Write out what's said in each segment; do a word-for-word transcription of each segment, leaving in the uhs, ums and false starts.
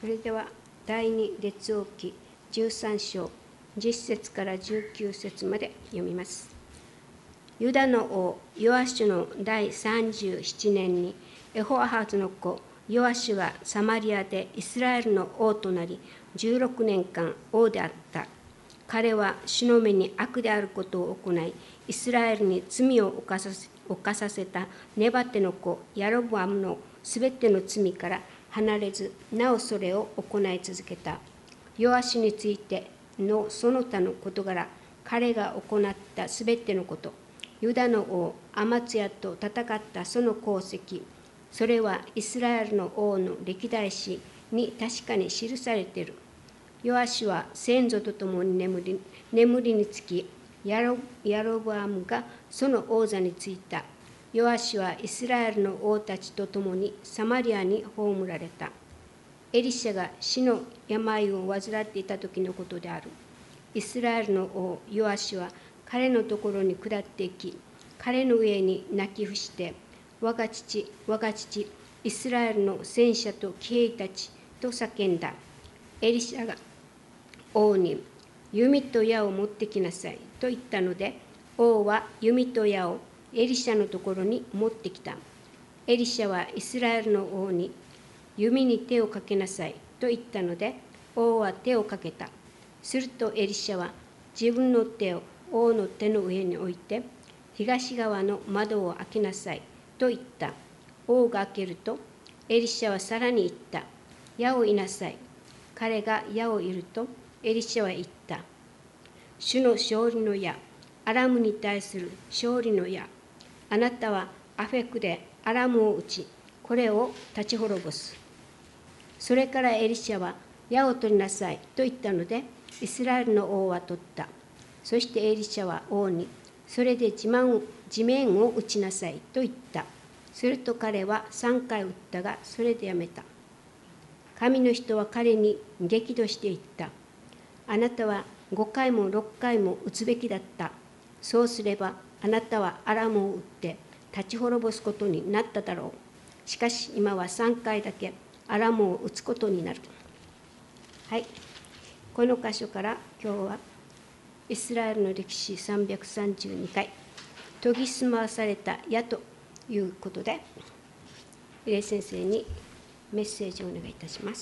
それでは第二列王記じゅうさん章じゅっ節からじゅうきゅう節まで読みます。ユダの王ヨアシュの第さんじゅうななねんにエホアハズの子ヨアシュはサマリアでイスラエルの王となりじゅうろくねんかん王であった。彼は主の目に悪であることを行い、イスラエルに罪を犯させ、犯させたネバテの子ヤロブアムのすべての罪から離れず、なおそれを行い続けた。ヨアシュについてのその他の事柄、彼が行ったすべてのこと、ユダの王アマツヤと戦ったその功績、それはイスラエルの王の歴代史に確かに記されている。ヨアシュは先祖と共に眠り、眠りにつき、ヤロ、ヤロブアムがその王座についた。ヨアシュはイスラエルの王たちと共にサマリアに葬られた。エリシャが死の病を患っていた時のことである。イスラエルの王ヨアシュは彼のところに下っていき、彼の上に泣き伏して、我が父、我が父、イスラエルの戦車と騎兵たちと叫んだ。エリシャが王に、弓と矢を持ってきなさいと言ったので、王は弓と矢をエリシャのところに持ってきた。エリシャはイスラエルの王に、弓に手をかけなさいと言ったので、王は手をかけた。するとエリシャは自分の手を王の手の上に置いて、東側の窓を開けなさいと言った。王が開けると、エリシャはさらに言った。矢を射なさい。彼が矢を射ると、エリシャは言った。主の勝利の矢、アラムに対する勝利の矢。あなたはアフェクでアラムを撃ち、これを立ち滅ぼす。それからエリシャは矢を取りなさいと言ったので、イスラエルの王は取った。そしてエリシャは王に、それで地面を、地面を打ちなさいと言った。すると彼はさんかい撃ったが、それでやめた。神の人は彼に激怒して言った。あなたはごかいもろっかいも撃つべきだった。そうすればあなたはアラムを撃って立ち滅ぼすことになっただろう。しかし今はさんかいだけアラムを撃つことになる。はい。この箇所から今日はイスラエルの歴史さんびゃくさんじゅうにかい、研ぎ澄まされた矢ということで、入江先生にメッセージをお願いいたします。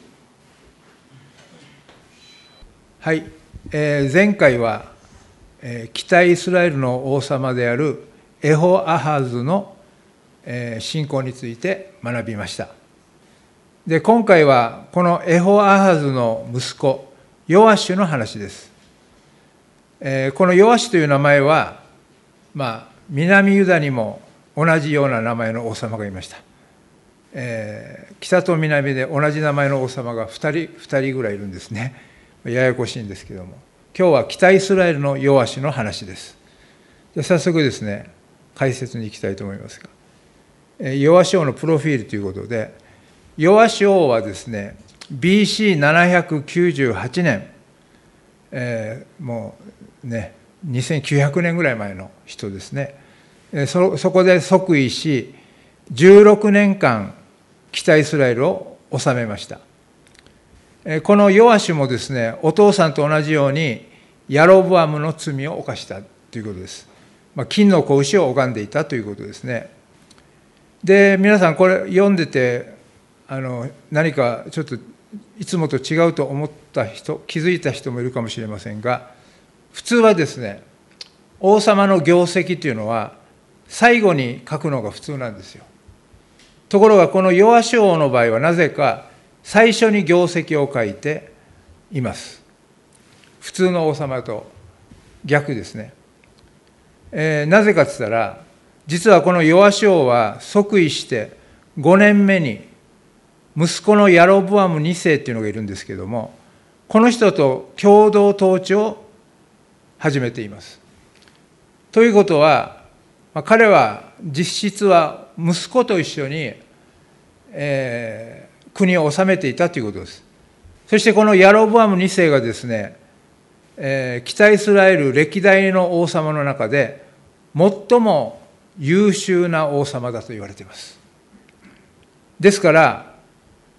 はい、えー、前回は、えー、北イスラエルの王様であるエホアハズの、えー、信仰について学びました。で、今回はこのエホアハズの息子ヨアシュの話です。えー、このヨアシュという名前は、まあ、南ユダにも同じような名前の王様がいました。えー、北と南で同じ名前の王様がふたり、ふたりぐらいいるんですね。ややこしいんですけども、今日は北イスラエルのヨアシュの話です。で、早速ですね、解説に行きたいと思いますが、ヨアシュ王のプロフィールということで、ヨアシュ王はですね、ビーシーななひゃくきゅうじゅうはちねん、えー、もうね、にせんきゅうひゃくねんぐらい前の人ですね。そ、そこで即位し、じゅうろくねんかん北イスラエルを治めました。このヨアシュもですね、お父さんと同じようにヤロブアムの罪を犯したということです。まあ、金の子牛を拝んでいたということですね。で、皆さんこれ読んでて、あの何かちょっといつもと違うと思った人、気づいた人もいるかもしれませんが、普通はですね、王様の業績というのは最後に書くのが普通なんですよ。ところがこのヨアシュ王の場合はなぜか最初に業績を書いています。普通の王様と逆ですね。えー、なぜかと言ったら、実はこのヨアシュ王は即位してごねんめに息子のヤロブアムにせいっていうのがいるんですけども、この人と共同統治を始めています。ということは、まあ、彼は実質は息子と一緒に、えー国を治めていたということです。そしてこのヤロブアムにせいがですね、えー、北イスラエル歴代の王様の中で最も優秀な王様だと言われています。ですから、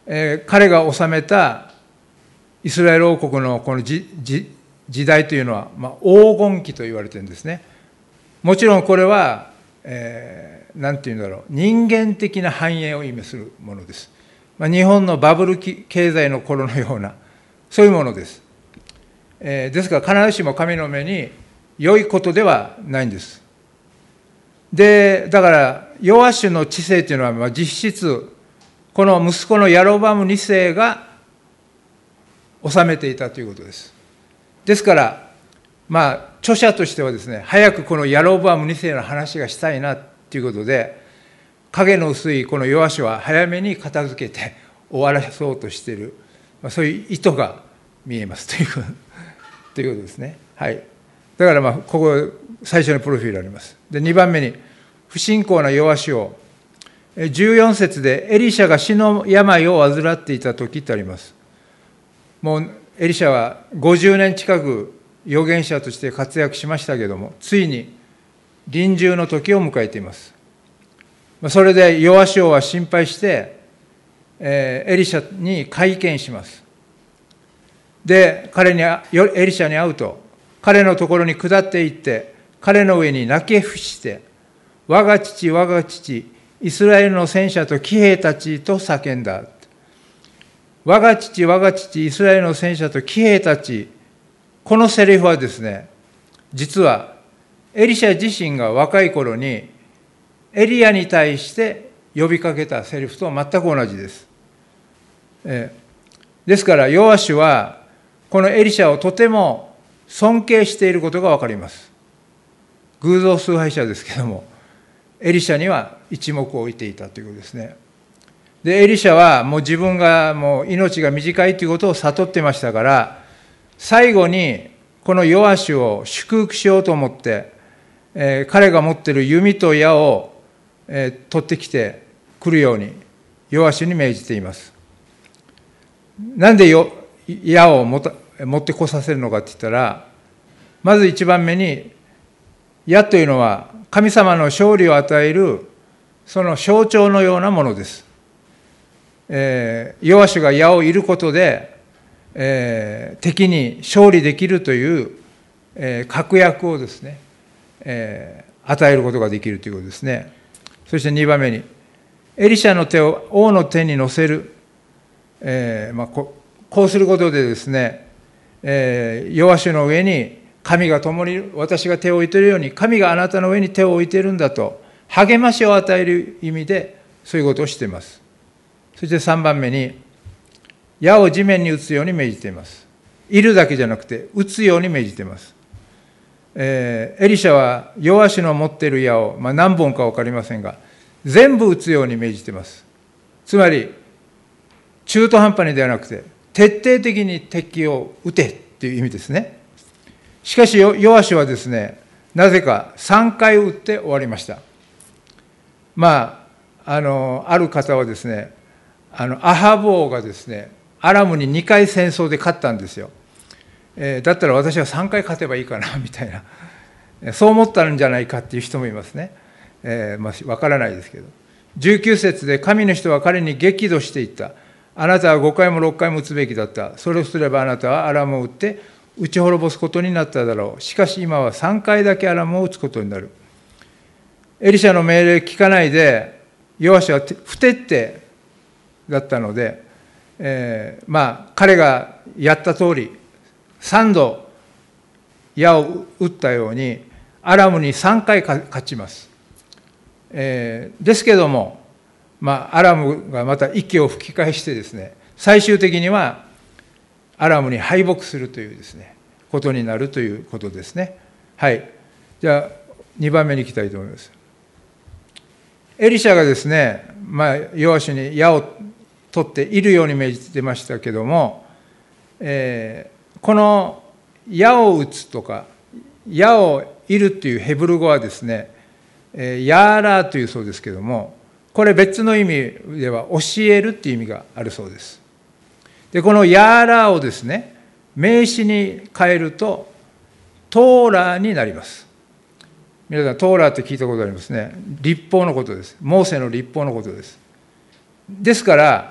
えー、彼が治めたイスラエル王国のこの時代というのは、まあ、黄金期と言われてるんですね。もちろんこれは、えー、なんていうんだろう、人間的な繁栄を意味するものです。まあ、日本のバブル経済の頃のような、そういうものです。えー、ですから必ずしも神の目に良いことではないんです。で、だから、ヨアシュの治世というのは、まあ、実質、この息子のヤロバムに世が治めていたということです。ですから、まあ、著者としてはですね、早くこのヤロバムに世の話がしたいなということで、影の薄いこのヨアシュは早めに片付けて終わらそうとしている、まあ、そういう意図が見えますという、ということですね。はい。だから、まあ、ここ、最初のプロフィールあります。で、にばんめに、不信仰なヨアシュを、じゅうよん節でエリシャが死の病を患っていた時ってあります。もうエリシャはごじゅうねん近く預言者として活躍しましたけども、ついに臨終の時を迎えています。それでヨアシュ王は心配して、えー、エリシャに会見します。で、彼に、エリシャに会うと、彼のところに下っていって、彼の上に泣き伏して、我が父、我が父、イスラエルの戦車と騎兵たちと叫んだ。我が父、我が父、イスラエルの戦車と騎兵たち、このセリフはですね、実はエリシャ自身が若い頃にエリアに対して呼びかけたセリフと全く同じです。えー、ですから、ヨアシュはこのエリシャをとても尊敬していることがわかります。偶像崇拝者ですけども、エリシャには一目を置いていたということですね。で、エリシャはもう自分がもう命が短いということを悟ってましたから、最後にこのヨアシュを祝福しようと思って、えー、彼が持っている弓と矢を、えー、取ってきてくるようにヨアシュに命じています。なんでよ矢を持た持ってこさせるのかって言ったら、まず一番目に、矢というのは神様の勝利を与えるその象徴のようなものです。えー、ヨアシュが矢を射ることで、えー、敵に勝利できるという、えー、確約をですね、えー、与えることができるということですね。そしてにばんめに、エリシャの手を王の手に乗せる、えーまあ、こ, こうすることでですね、えー、ヨアシュの上に神が共に私が手を置いているように、神があなたの上に手を置いているんだと励ましを与える意味でそういうことをしています。そしてさんばんめに、矢を地面に打つように命じています。いるだけじゃなくて打つように命じています。えー、エリシャはヨアシュの持っている矢を、まあ、何本か分かりませんが全部打つように命じています。つまり中途半端にではなくて徹底的に敵を撃てという意味ですね。しかしヨアシュはですね、なぜかさんかい撃って終わりました。まああのある方はですね、あのアハブ王がですね、アラムににかい戦争で勝ったんですよ。えー、だったら私はさんかい勝てばいいかなみたいな、そう思ったんじゃないかっていう人もいますね。えー、まあ、分からないですけど、じゅうきゅう節で神の人は彼に激怒していった。あなたはごかいもろっかいも撃つべきだった。それをすればあなたはアラムを撃って撃ち滅ぼすことになっただろう。しかし今はさんかいだけアラムを撃つことになる。エリシャの命令聞かないで、ヨアシュは不徹底だったので、えー、まあ彼がやった通りさんど矢を撃ったようにアラムにさんかい勝ちます。えー、ですけども、まあ、アラムがまた息を吹き返してですね、最終的にはアラムに敗北するというですね、ことになるということですね。はい。じゃあにばんめに行きたいと思います。エリシャがですね、まあ、ヨアシュに矢を取っているように命じてましたけども、えー、この矢を撃つとか矢を射るというヘブル語はですね、ヤーラーというそうですけども、これ別の意味では教えるという意味があるそうです。で、このヤーラーをですね、名詞に変えるとトーラーになります。皆さんトーラーって聞いたことありますね。律法のことです。モーセの律法のことです。ですから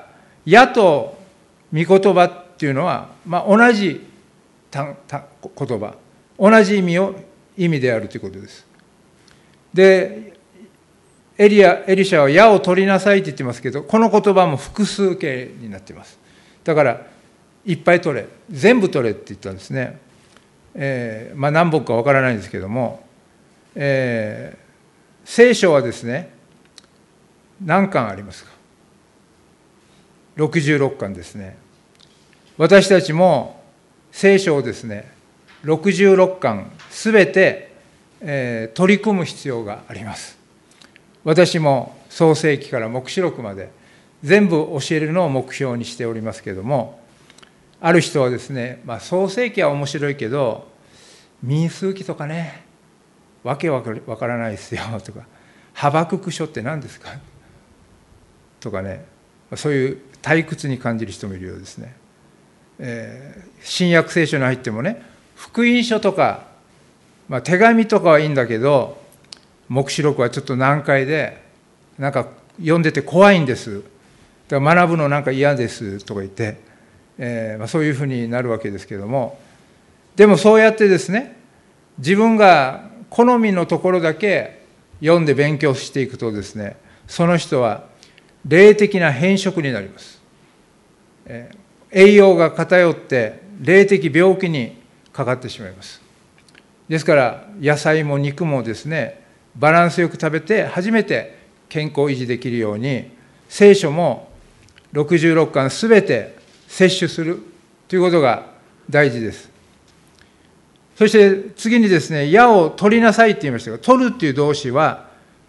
矢と御言葉っていうのは、まあ、同じ言葉、同じ意味を意味であるということです。で、エリア、エリシャは矢を取りなさいって言ってますけど、この言葉も複数形になっています。だから、いっぱい取れ、全部取れって言ったんですね。えー、まあ何本かわからないんですけども、えー、聖書はですね、何巻ありますか？ろくじゅうろっかんですね。私たちも聖書をですね、ろくじゅうろっかんすべて、えー、取り組む必要があります。私も創世記から黙示録まで全部教えるのを目標にしておりますけれども、ある人はですね、まあ、創世記は面白いけど、民数記とかね、わけわからないですよとか、ハバクク書って何ですかとかね、そういう退屈に感じる人もいるようですね。えー、新約聖書に入ってもね、福音書とか、まあ、手紙とかはいいんだけど、黙示録はちょっと難解で、なんか読んでて怖いんです。だから学ぶのなんか嫌ですとか言って、えーまあ、そういうふうになるわけですけども、でもそうやってですね、自分が好みのところだけ読んで勉強していくとですね、その人は霊的な変色になります。えー、栄養が偏って霊的病気にかかってしまいます。ですから野菜も肉もですね、バランスよく食べて初めて健康を維持できるように、聖書もろくじゅうろっかんすべて摂取するということが大事です。そして次にですね、矢を取りなさいって言いましたが、取るっていう動詞は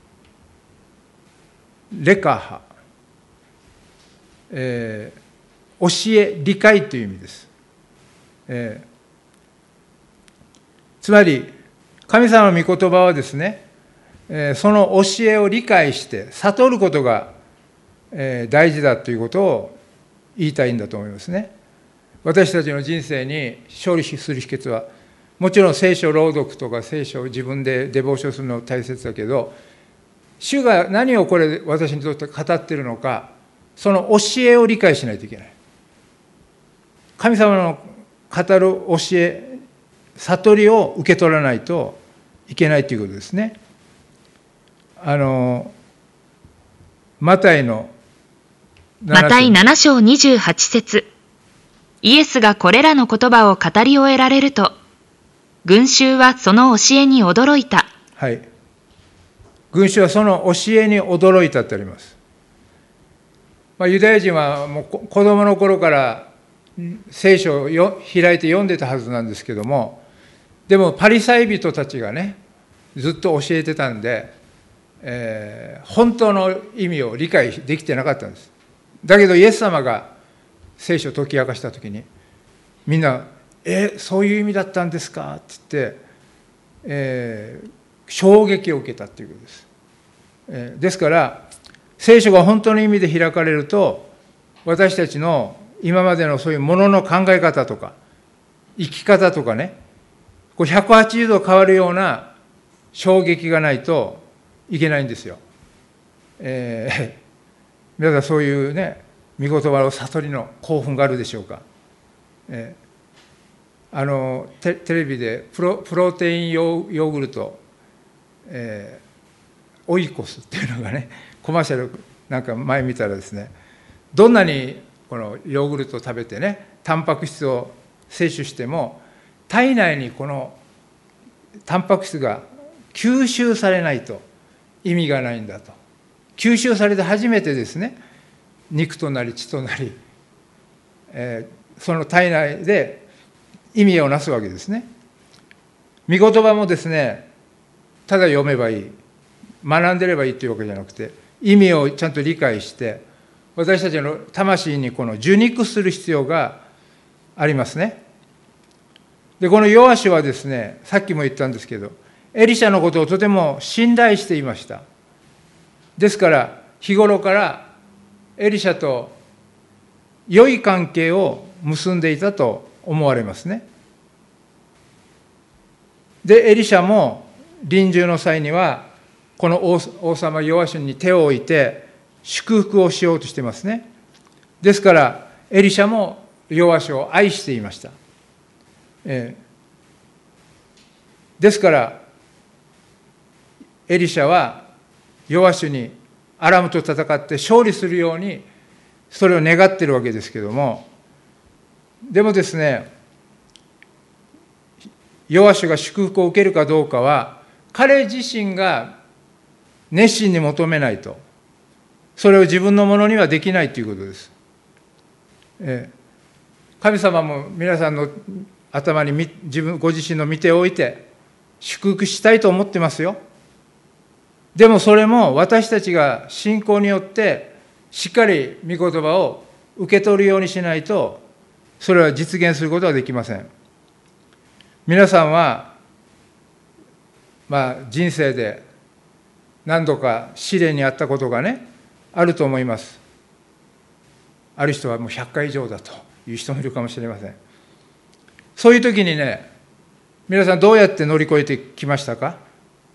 レカハ、えー、教え、理解という意味です。えー、つまり神様の御言葉はですね、えー、その教えを理解して悟ることが、えー、大事だということを言いたいんだと思いますね。私たちの人生に勝利する秘訣は、もちろん聖書朗読とか聖書を自分でデボーションするの大切だけど、主が何をこれ私にとって語っているのか、その教えを理解しないといけない。神様の語る教え、悟りを受け取らないといけないということですね。あのマタイのマタイなな章にじゅうはち節、イエスがこれらの言葉を語り終えられると、群衆はその教えに驚いた。 はい。群衆はその教えに驚いたってあります。まあ、ユダヤ人はもう子供の頃から聖書をよ開いて読んでたはずなんですけども、でもパリサイ人たちがね、ずっと教えてたんで、えー、本当の意味を理解できてなかったんです。だけどイエス様が聖書を解き明かしたときに、みんな、え、そういう意味だったんですかって言って、えー、衝撃を受けたということです。えー、ですから、聖書が本当の意味で開かれると、私たちの今までのそういうものの考え方とか、生き方とかね、こうひゃくはちじゅうど変わるような衝撃がないといけないんですよ。えー、皆さんそういうね、御言葉の悟りの興奮があるでしょうか。えーあの テ, テレビでプ ロ, プロテインヨーグルト、えー、オイコスっていうのがね、コマーシャルなんか前見たらですね、どんなにこのヨーグルトを食べてね、タンパク質を摂取しても体内にこのタンパク質が吸収されないと意味がないんだと。吸収されて初めてですね、肉となり血となり、えー、その体内で意味をなすわけですね。御言葉もですね、ただ読めばいい、学んでればいいというわけじゃなくて、意味をちゃんと理解して、私たちの魂にこの受肉する必要がありますね。で、このヨアシはですね、さっきも言ったんですけど、エリシャのことをとても信頼していました。ですから、日頃からエリシャと良い関係を結んでいたと思われますね。で、エリシャも臨終の際には、この王様ヨアシに手を置いて祝福をしようとしてますね。 ですからエリシャもヨアシを愛していました。えー、ですからエリシャはヨアシにアラムと戦って勝利するようにそれを願っているわけですけども、でもですね、ヨアシが祝福を受けるかどうかは彼自身が熱心に求めないと、それを自分のものにはできないということです。えー、神様も皆さんの頭に自分ご自身の見ておいて祝福したいと思ってますよ。でもそれも私たちが信仰によってしっかり御言葉を受け取るようにしないと、それは実現することはできません。皆さんは、まあ、人生で何度か試練にあったことがね、あると思います。ある人はもうひゃっかい以上だという人もいるかもしれません。そういう時にね、皆さんどうやって乗り越えてきましたか？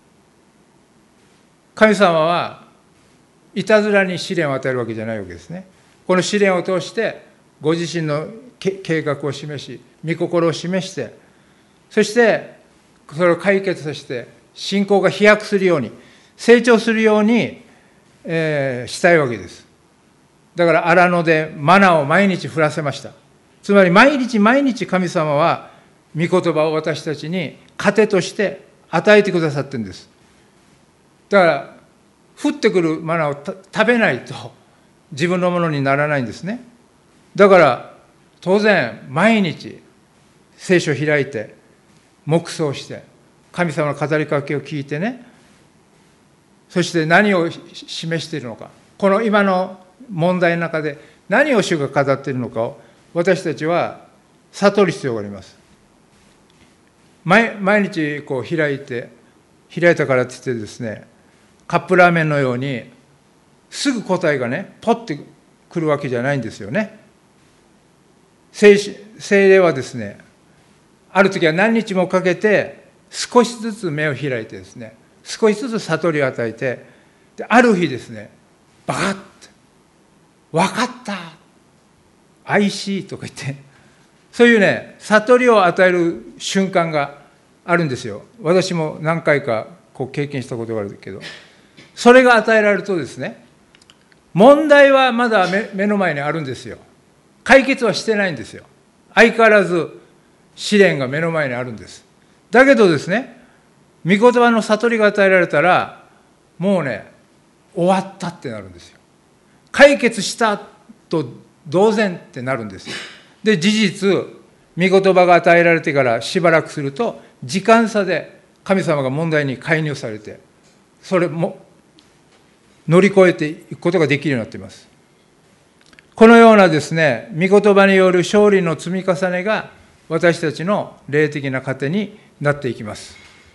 神様はいたずらに試練を与えるわけじゃないわけですね。この試練を通してご自身の計画を示し、御心を示して、そしてそれを解決させて信仰が飛躍するように、成長するように、えー、したいわけです。だから荒野でマナを毎日降らせました。つまり毎日毎日神様は御言葉を私たちに糧として与えてくださってるんです。だから降ってくるマナを食べないと自分のものにならないんですね。だから当然毎日聖書を開いて黙想して神様の語りかけを聞いてね、そして何を示しているのか、この今の問題の中で何を主が語っているのかを私たちは悟る必要があります。 毎, 毎日こう開いて開いたからって言ってですね、カップラーメンのようにすぐ答えがねポッてくるわけじゃないんですよね。聖霊はですね、ある時は何日もかけて少しずつ目を開いてですね、少しずつ悟りを与えて、である日ですね、バカッと分かった、アイシーとか言って、そういうね悟りを与える瞬間があるんですよ。私も何回かこう経験したことがあるけど、それが与えられるとですね、問題はまだ 目, 目の前にあるんですよ。解決はしてないんですよ。相変わらず試練が目の前にあるんです。だけどですね、御言葉の悟りが与えられたらもうね終わったってなるんですよ。解決したと同然ってなるんですよ。で事実御言葉が与えられてからしばらくすると時間差で神様が問題に介入されて、それも乗り越えていくことができるようになっています。このようなですね、御言葉による勝利の積み重ねが私たちの霊的な糧になっていきます。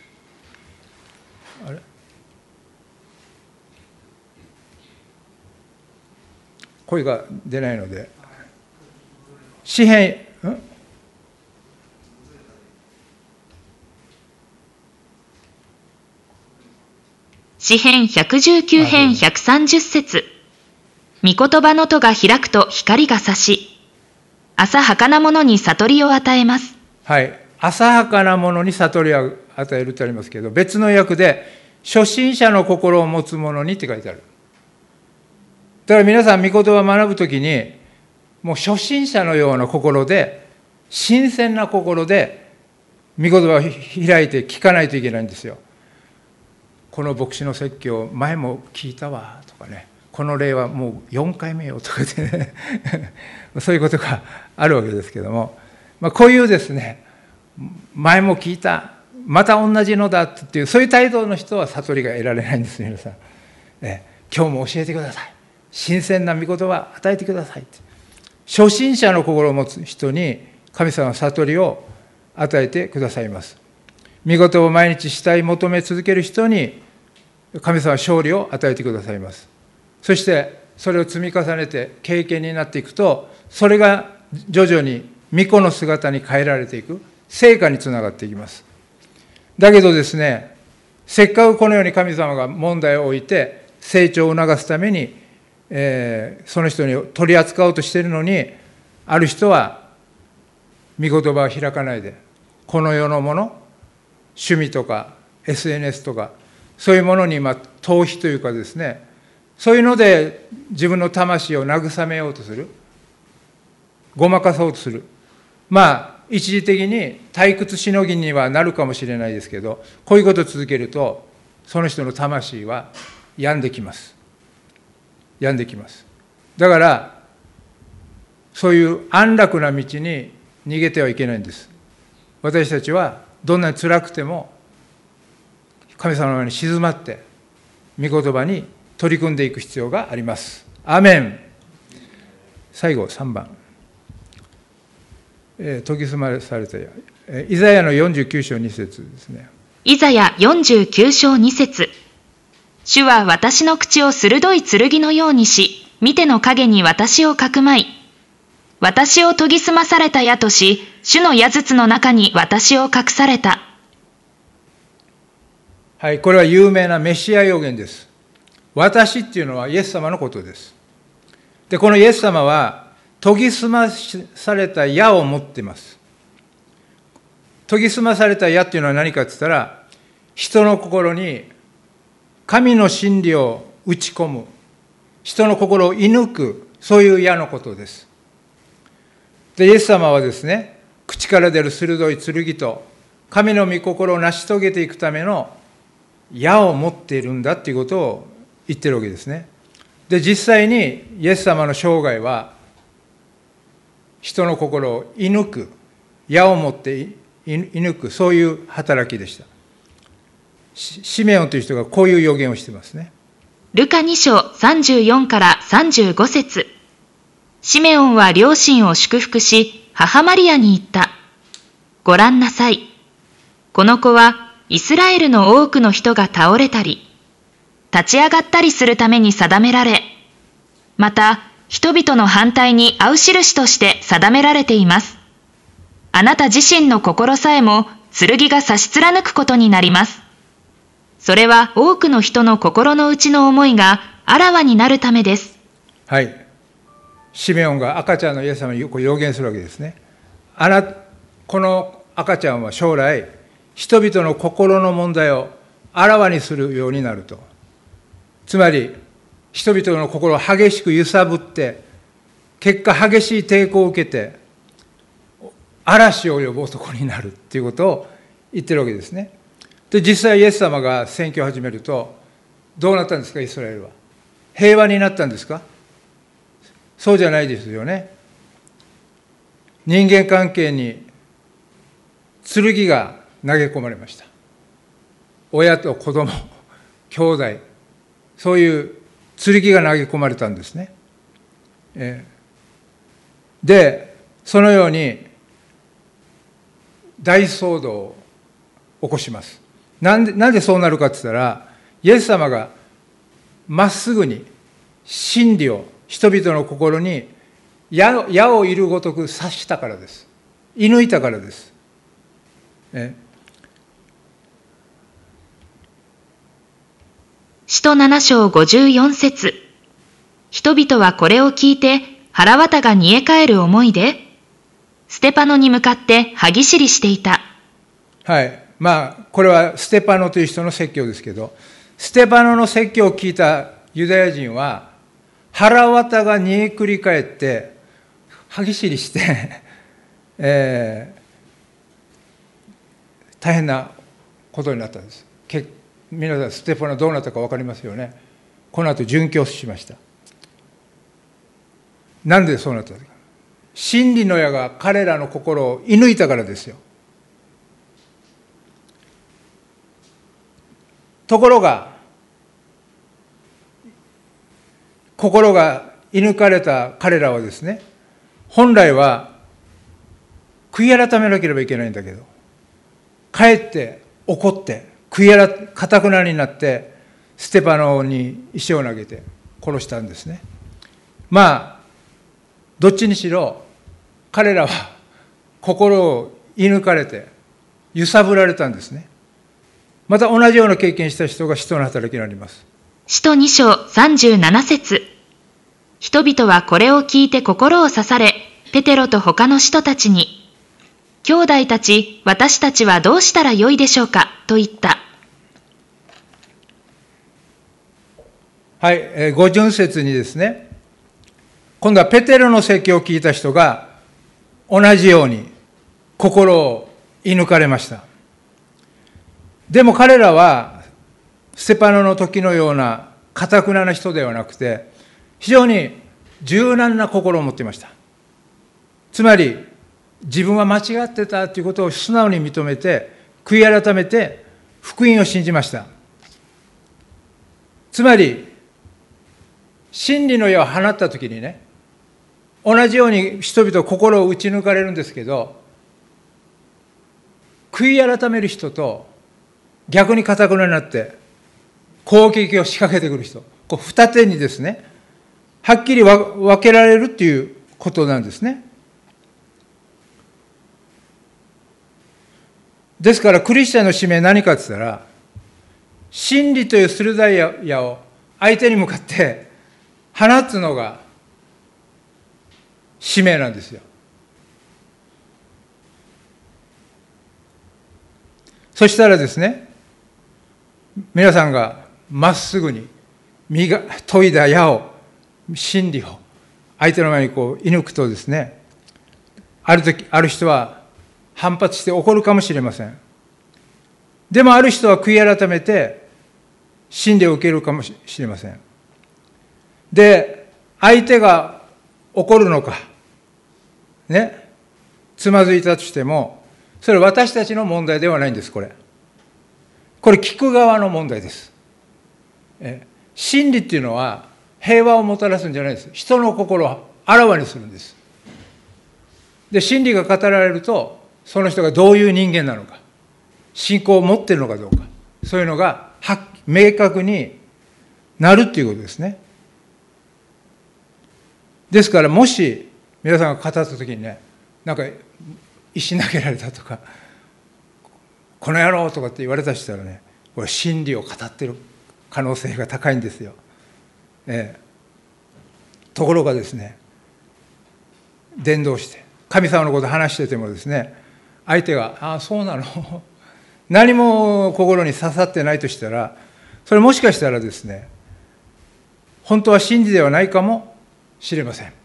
あれ声が出ないので、詩編、ん詩編ひゃくじゅうきゅう編ひゃくさんじゅっ節。御言葉の戸が開くと光が差し、浅はかなものに悟りを与えます。 はい、浅はかなものに悟りを与えるとありますけど、別の訳で初心者の心を持つ者にって書いてある。だから皆さん御言葉を学ぶときに、もう初心者のような心で、新鮮な心で御言葉を開いて聞かないといけないんですよ。この牧師の説教前も聞いたわとかね、この例はもうよんかいめよとか言ってねそういうことがあるわけですけども、まあ、こういうですね、前も聞いた、また同じのだっていう、そういう態度の人は悟りが得られないんです。皆さん、え今日も教えてください、新鮮な御言葉を与えてくださいって、初心者の心を持つ人に神様は悟りを与えてくださいます。御言葉を毎日慕い求め続ける人に神様は勝利を与えてくださいます。そしてそれを積み重ねて経験になっていくと、それが徐々に御子の姿に変えられていく成果につながっていきます。だけどですね、せっかくこのように神様が問題を置いて成長を促すためにえー、その人に取り扱おうとしているのに、ある人は御言葉を開かないで、この世のもの、趣味とか エスエヌエス とか、そういうものに今逃避というかですね、そういうので自分の魂を慰めようとする、ごまかそうとする。まあ一時的に退屈しのぎにはなるかもしれないですけど、こういうことを続けるとその人の魂は病んできます病んできますだからそういう安楽な道に逃げてはいけないんです。私たちはどんなに辛くても神様の前に静まって御言葉に取り組んでいく必要があります。アーメン。最後さんばん、えー、研ぎ澄まされたや、えー、イザヤのよんじゅうきゅう章に節ですね。 イザヤよんじゅうきゅう章に節。主は私の口を鋭い剣のようにし、見ての影に私をかくまい、私を研ぎ澄まされた矢とし、主の矢筒の中に私を隠された。 はい、これは有名なメシア預言です。私っていうのはイエス様のことです。で、このイエス様は研ぎ澄まされた矢を持っています。研ぎ澄まされた矢っていうのは何かって言ったら、人の心に神の真理を打ち込む、人の心を射抜く、そういう矢のことです。で、イエス様はですね、口から出る鋭い剣と神の御心を成し遂げていくための矢を持っているんだということを言ってるわけですね。で、実際にイエス様の生涯は人の心を射抜く、矢を持って射抜く、そういう働きでした。シメオンという人がこういう予言をしていますね。 ルカに章さんじゅうよんからさんじゅうご節。シメオンは両親を祝福し、母マリアに言った。ご覧なさい。この子はイスラエルの多くの人が倒れたり、立ち上がったりするために定められ、また人々の反対に合う印として定められています。あなた自身の心さえも剣が差し貫くことになります。それは多くの人の心の内の思いがあらわになるためです。 はい。シメオンが赤ちゃんのイエス様によく予言するわけですね。あな、この赤ちゃんは将来、人々の心の問題をあらわにするようになると。つまり、人々の心を激しく揺さぶって、結果激しい抵抗を受けて、嵐を呼ぶ男になるっていうことを言ってるわけですね。で、実際イエス様が宣教を始めると、どうなったんですか、イスラエルは。平和になったんですか？そうじゃないですよね。人間関係に剣が投げ込まれました。親と子供、兄弟、そういう剣が投げ込まれたんですね。えー、で、そのように大騒動を起こします。なんで、なんでそうなるかって言ったら、イエス様がまっすぐに真理を人々の心に矢、矢を射るごとく刺したからです。射抜いたからです。え使徒なな章ごじゅうよん節。人々はこれを聞いて腹渡が煮え返る思いで、ステパノに向かって歯ぎしりしていた。 はい。まあ、これはステパノという人の説教ですけど、ステパノの説教を聞いたユダヤ人は、腹渡が煮えくり返って、歯ぎしりして、えー、大変なことになったんです。皆さん、ステパノどうなったか分かりますよね。この後、殉教しました。なんでそうなったのか。真理の矢が彼らの心を射抜いたからですよ。ところが、心が射抜かれた彼らはですね、本来は悔い改めなければいけないんだけど、かえって怒って、悔い改め、堅くなになって、ステパノに石を投げて殺したんですね。まあ、どっちにしろ、彼らは心を射抜かれて、揺さぶられたんですね。また同じような経験した人が使徒の働きになります。 使徒に章さんじゅうなな節。 人々はこれを聞いて心を刺され、ペテロと他の使徒たちに、兄弟たち、私たちはどうしたらよいでしょうかと言った。 はい、えー、ごじゅっ節にですね、今度はペテロの説教を聞いた人が同じように心を射抜かれました。でも彼らはステパノの時のような堅くなな人ではなくて、非常に柔軟な心を持っていました。つまり自分は間違ってたということを素直に認めて、悔い改めて福音を信じました。つまり真理の矢を放ったときにね、同じように人々心を打ち抜かれるんですけど、悔い改める人と逆に堅くなになって攻撃を仕掛けてくる人、こう二手にですね、はっきり分けられるっていうことなんですね。ですからクリスチャンの使命は何かって言ったら、真理という鋭い矢を相手に向かって放つのが使命なんですよ。そしたらですね、皆さんがまっすぐに身が研いだ矢を、真理を相手の前にこう射抜くとですね、ある時ある人は反発して怒るかもしれません。でもある人は悔い改めて真理を受けるかもしれません。で、相手が怒るのかね、つまずいたとしても、それは私たちの問題ではないんです。これこれ聞く側の問題です。え真理っていうのは平和をもたらすんじゃないです。人の心をあらわにするんです。で、真理が語られると、その人がどういう人間なのか、信仰を持っているのかどうか、そういうのがは明確になるっていうことですね。ですから、もし皆さんが語った時にね、なんか石投げられたとか、この野郎とかって言われたとしたらね、これ真理を語っている可能性が高いんですよ。ええ、ところがですね、伝道して神様のことを話しててもですね、相手がああそうなの何も心に刺さってないとしたら、それもしかしたらですね、本当は真理ではないかもしれません。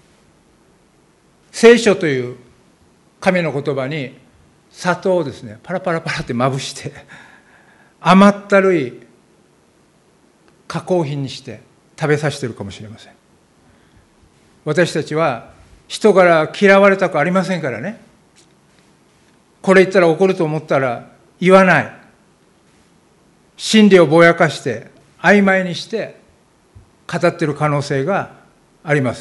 聖書という神の言葉に砂糖をですね、パラパラパラってまぶして甘ったるい加工品にして食べさせているかもしれません。私たちは人から嫌われたくありませんからね。これ言ったら怒ると思ったら言わない。真理をぼやかして曖昧にして語っている可能性があります。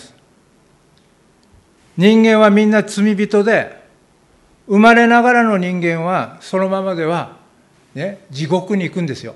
人間はみんな罪人で、生まれながらの人間はそのままでは、ね、地獄に行くんですよ。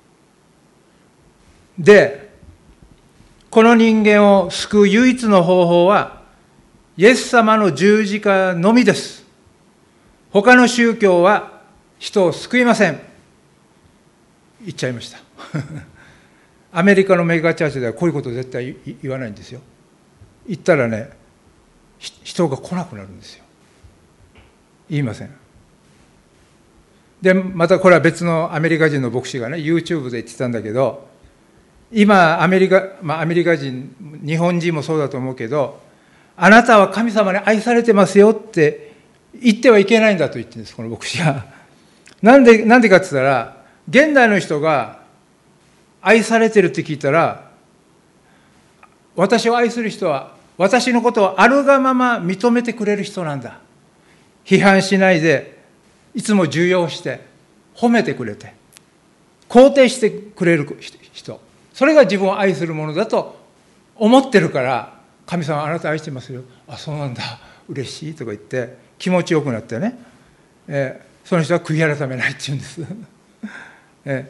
で、この人間を救う唯一の方法はイエス様の十字架のみです。他の宗教は人を救いません。言っちゃいましたアメリカのメガチャーチではこういうこと絶対言わないんですよ。言ったらね、人が来なくなるんですよ。言いません。でまたこれは別のアメリカ人の牧師がね YouTube で言ってたんだけど、今アメリカ、まあ、アメリカ人、日本人もそうだと思うけど、あなたは神様に愛されてますよって言ってはいけないんだと言ってるんです、この牧師が。なんで、なんでかって言ったら、現代の人が愛されてるって聞いたら、私を愛する人は私のことをあるがまま認めてくれる人なんだ。批判しないで、いつも受容して褒めてくれて肯定してくれる人、それが自分を愛するものだと思ってるから、神様あなた愛してますよ、あそうなんだ嬉しいとか言って気持ちよくなってね、えー、その人は悔い改めないって言うんです、え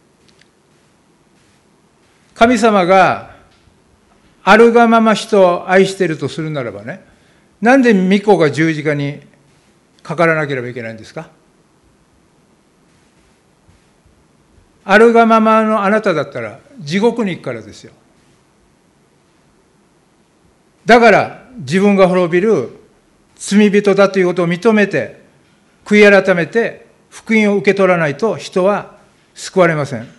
ー、神様があるがまま人を愛しているとするならばね、なんで御子が十字架にかからなければいけないんですか。あるがままのあなただったら地獄に行くからですよ。 だから自分が滅びる罪人だということを認めて、悔い改めて福音を受け取らないと人は救われません。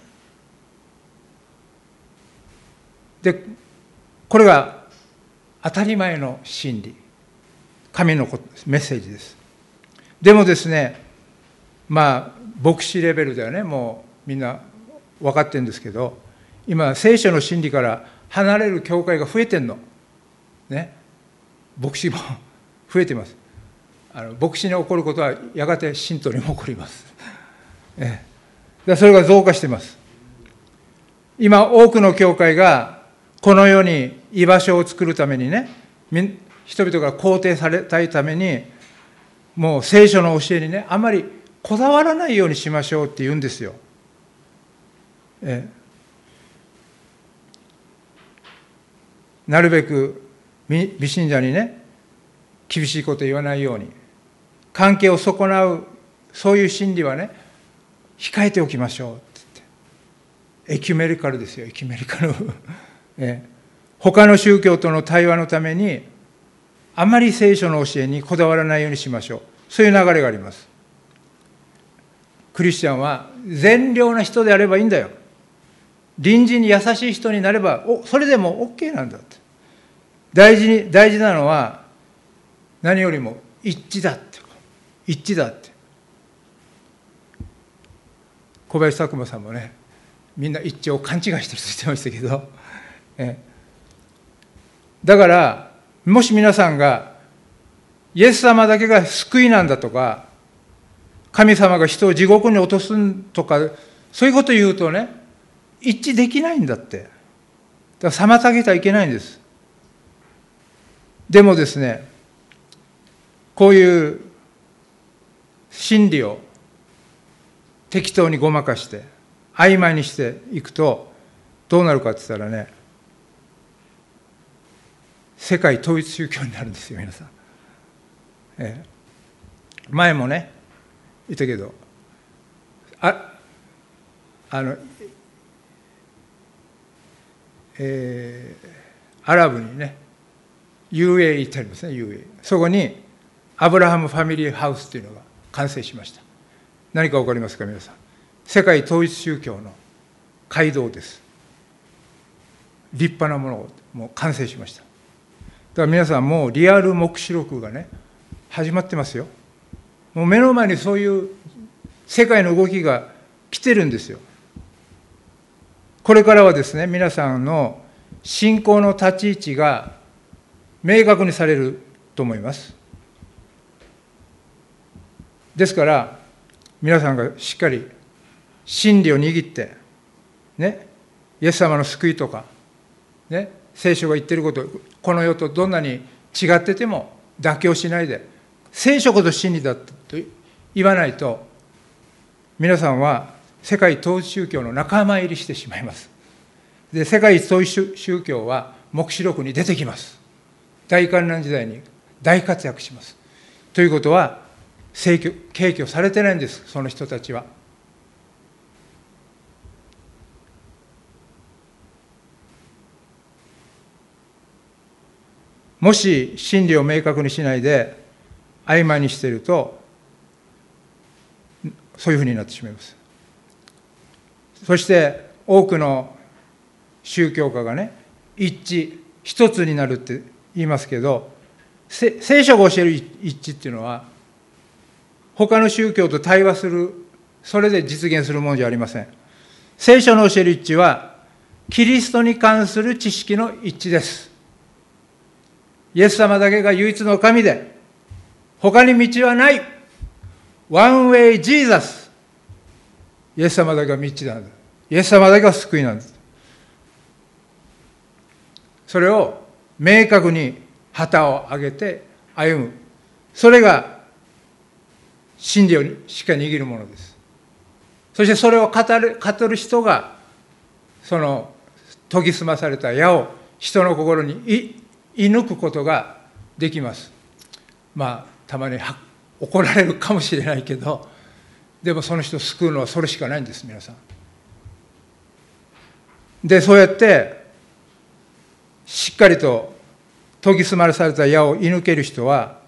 で、これが当たり前の真理、神のメッセージです。でもですね、まあ牧師レベルではね、もうみんな分かってるんですけど、今聖書の真理から離れる教会が増えてんのね。牧師も増えてます。あの牧師に起こることはやがて信徒にも起こります。ええ、それが増加しています。今多くの教会がこの世に居場所を作るためにね、人々が肯定されたいために、もう聖書の教えにね、あまりこだわらないようにしましょうって言うんですよ。ええ、なるべく未信者にね、厳しいこと言わないように、関係を損なう、そういう心理はね、控えておきましょうって言って、エキュメリカルですよ、エキュメリカル。ええ、他の宗教との対話のために、あまり聖書の教えにこだわらないようにしましょう。そういう流れがあります。クリスチャンは善良な人であればいいんだよ。隣人に優しい人になれば、おそれでも OK なんだって。大事に、大事なのは、何よりも一致だって。一致だって。小林佐久間さんもね、みんな一致を勘違いしてると言ってましたけど、えだから、もし皆さんが、イエス様だけが救いなんだとか、神様が人を地獄に落とすとか、そういうことを言うとね、一致できないんだって。だから妨げてはいけないんです。でもですね、こういう真理を適当にごまかして、曖昧にしていくと、どうなるかって言ったらね、世界統一宗教になるんですよ、皆さん。ええ、前もね、言ったけど、あ、あの、えー、アラブにね、ユーエーイー ってありますね、ユーエーイー。そこに、アブラハムファミリーハウスというのが完成しました。何か分かりますか、皆さん。世界統一宗教の街道です。立派なものをもう完成しました。だから皆さん、もうリアル黙示録がね、始まってますよ。もう目の前にそういう世界の動きが来てるんですよ。これからはですね、皆さんの信仰の立ち位置が明確にされると思います。ですから、皆さんがしっかり真理を握って、ね、イエス様の救いとか、ね、聖書が言っていること、この世とどんなに違ってても妥協しないで、聖書こそ真理だと言わないと、皆さんは世界統一宗教の仲間入りしてしまいます。で、世界統一宗教は黙示録に出てきます。大観覧時代に大活躍します。ということは、敬虚されてないんです、その人たちは。もし真理を明確にしないで曖昧にしていると、そういうふうになってしまいます。そして多くの宗教家がね、一致一つになるって言いますけど、聖書が教える一致っていうのは他の宗教と対話する、それで実現するものじゃありません。聖書の教える一致はキリストに関する知識の一致です。イエス様だけが唯一の神で、他に道はない。One way Jesus。イエス様だけが道なんだ。イエス様だけが救いなんです。それを明確に旗を上げて歩む。それが真理をしっかり握るものです。そしてそれを語る、語る人が、その研ぎ澄まされた矢を人の心にい射抜くことができます。まあ、たまに怒られるかもしれないけど、でもその人を救うのはそれしかないんです、皆さん。で、そうやって、しっかりと研ぎ澄まされた矢を射抜ける人は、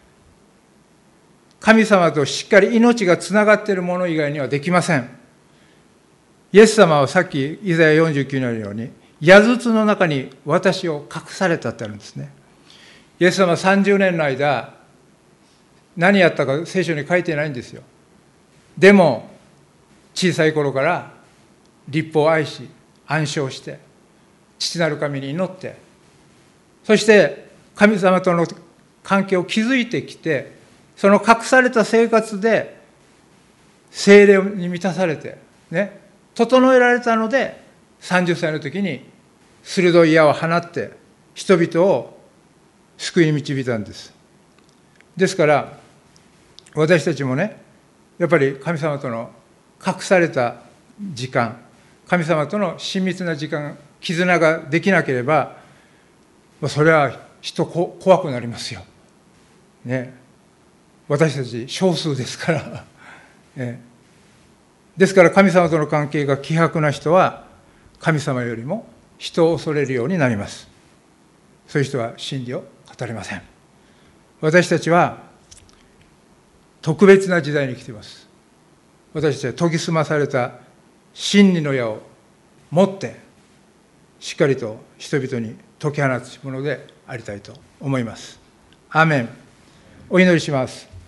神様としっかり命がつながっているもの以外にはできません。イエス様はさっきイザヤよんじゅうきゅうのように、矢筒の中に私を隠されたってあるんですね。イエス様はさんじゅうねんの間、何やったか聖書に書いてないんですよ。でも、小さい頃から律法を愛し、安唱して、父なる神に祈って、そして神様との関係を築いてきて、その隠された生活で聖霊に満たされて、ね、整えられたので、さんじゅっさいの時に鋭い矢を放って人々を救いに導いたんです。ですから私たちもね、やっぱり神様との隠された時間、神様との親密な時間、絆ができなければ、それは人こ怖くなりますよ。ね、私たち少数ですから、ね。ですから神様との関係が希薄な人は神様よりも人を恐れるようになります。そういう人は真理を語れません。私たちは特別な時代に生きています。私たちは研ぎ澄まされた真理の矢を持ってしっかりと人々に解き放つものでありたいと思います。アーメン。お祈りします。